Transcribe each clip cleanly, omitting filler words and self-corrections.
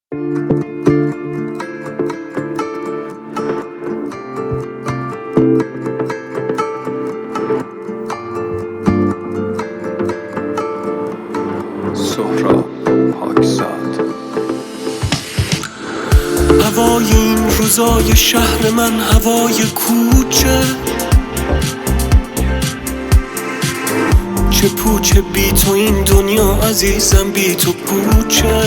سهراب پاکزاد. هوای این روزای شهر من هوای کوچه، چه پوچه بی تو این دنیا عزیزم، بی تو پوچه.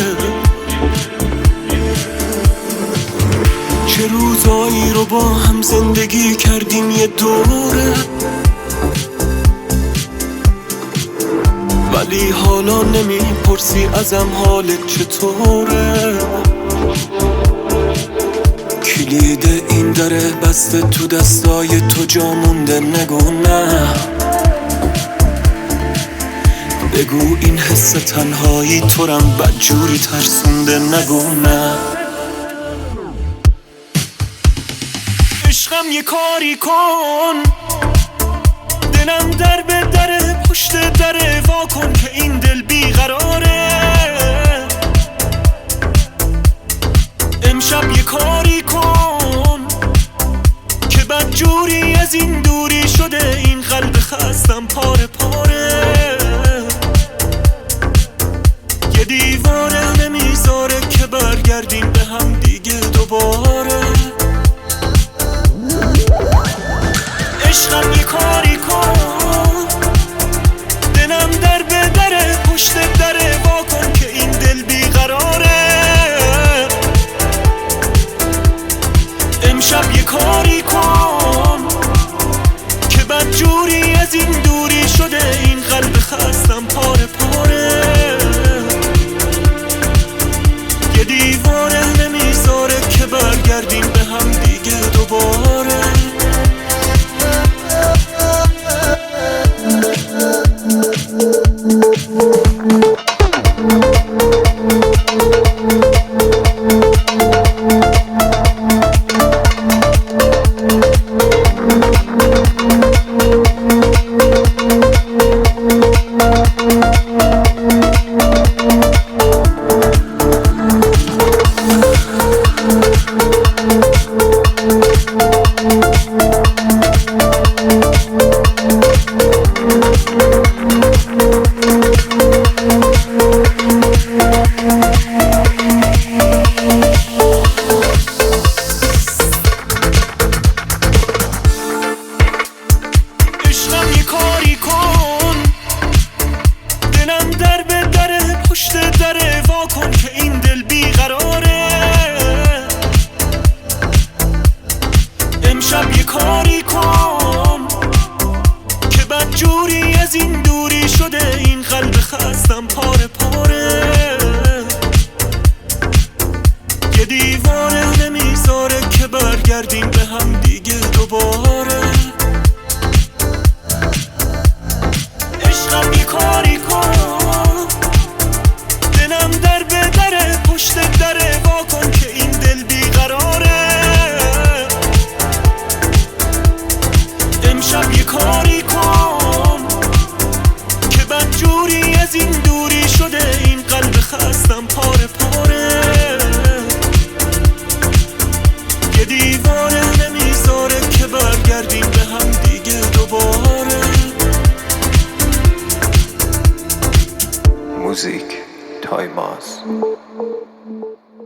چه روزایی رو با هم زندگی کردیم یه دوره، ولی حالا نمیپرسی ازم حالت چطوره. کلید این دره بسته تو دستای تو، جا مونده نگو نه. بگو این حس تنهایی تو رم بدجوری ترسونده، نگو نه. عشقم یه کاری کن، دلم در به دره پشت دره، وا کن که این دل بیقراره. امشب یه کاری کن که بدجوری از این دوری شده، این قلب خستم پاره پاره. یه دیوانه نمیذاره که برگردیم به هم دیگه دوباره. عشقم یه کاری کن، دلم در به دره پشت دره، وا کن که این دل بیقراره. امشب یه کاری کن که بدجوری از این دوری شده، این قلب خستم پاره پاره. یه دیوانه نمیذاره که برگردیم به هم دیگه دوباره. کن که این دل بیقراره. امشب یه کاری کن که بدجوری از این دوری شده، این قلب خستم پاره پاره. یه دیوانه نمیذاره که برگردیم به هم دیگه دوباره. عشقم یه کاری کن، دلم در به دره پشت دره، وا کن که این دل بیقراره. امشب یه کاری کن که بدجوری از این دوری شده، این قلب خستم پاره پاره. یه دیوانه نمیذاره که برگردیم به هم دیگه دوباره. موزیک تایماز.